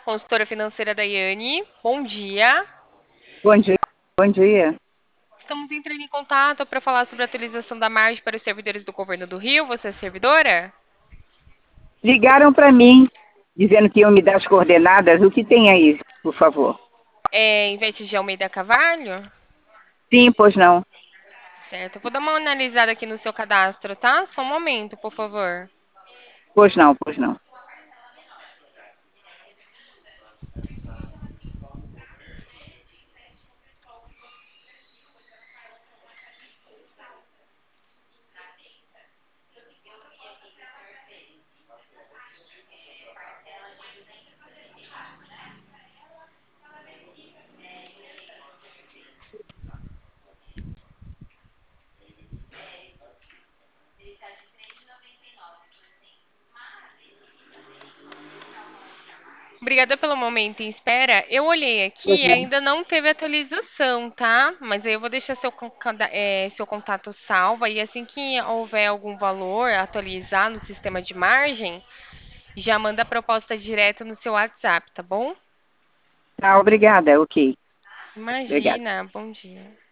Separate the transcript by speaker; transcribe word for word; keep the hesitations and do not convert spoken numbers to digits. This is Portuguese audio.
Speaker 1: consultora financeira da Iane. Bom dia.
Speaker 2: Bom dia. Bom dia.
Speaker 1: Estamos entrando em contato para falar sobre a atualização da margem para os servidores do Governo do Rio. Você é servidora?
Speaker 2: Ligaram para mim dizendo que iam me dar as coordenadas. O que tem aí, por favor?
Speaker 1: É Ivete de Almeida Carvalho?
Speaker 2: Sim, pois não.
Speaker 1: Certo. Eu vou dar uma analisada aqui no seu cadastro, tá? Só um momento, por favor.
Speaker 2: Pois não, pois não.
Speaker 1: Obrigada pelo momento em espera. Eu olhei
Speaker 2: Pois
Speaker 1: aqui e
Speaker 2: não.
Speaker 1: ainda não teve atualização, tá? Mas aí eu vou deixar seu, con- cada- eh, seu contato salvo e assim que houver algum valor a atualizar no sistema de margem, já manda a proposta direto no seu WhatsApp, tá bom?
Speaker 2: Tá, obrigada. Ok. Obrigada.
Speaker 1: Imagina, bom dia.